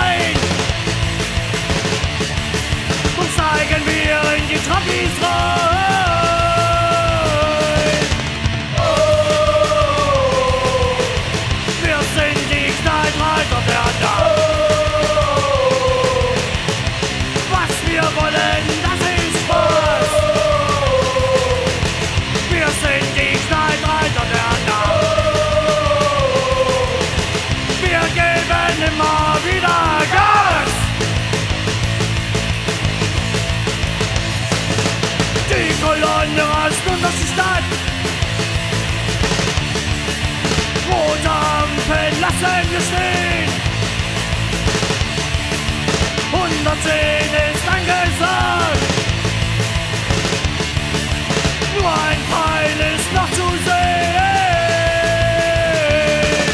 ein. Und zeigen wir in die Trabis rein. Wir sind die Knallreiter der Nacht. Was wir wollen, das ist Spaß. Wir sind die Knallreiter der Nacht. Wir geben immer wieder Gas. Die Kolonne rast durch die Stadt. Rote Ampel lassen wir stehen. 110 ist angesagt. Nur ein Pfeil ist noch zu sehen.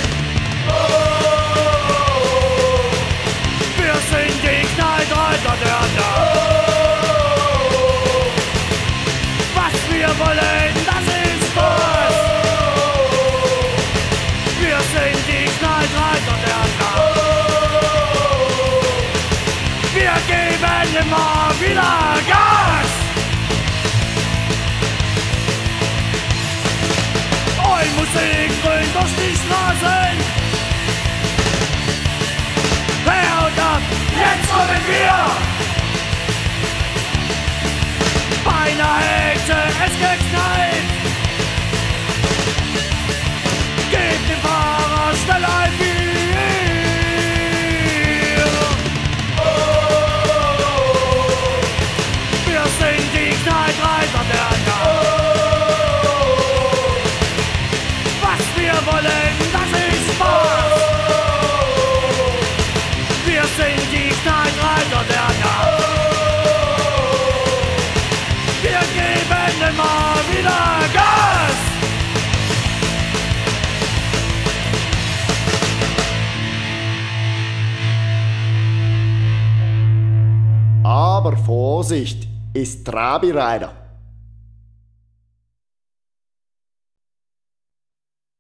Wir sind die Knallreiter der Nacht. Was wir wollen, das ist Spaß. Wir sind die Knallreiter der Nacht. Wir geben immer wieder Gas. Musik grün durch die Straßen. Her und ab, jetzt kommen wir. Beinahe hätte es geknallt. Gebt dem Fahrer schnell ein Bier. Wir sind die Knallreiter der Nacht. Wir wollen, das ist Spaß. Wir sind die Knallreiter der Nacht. Wir geben immer wieder Gas. Aber Vorsicht, ist Trabi-Reiter.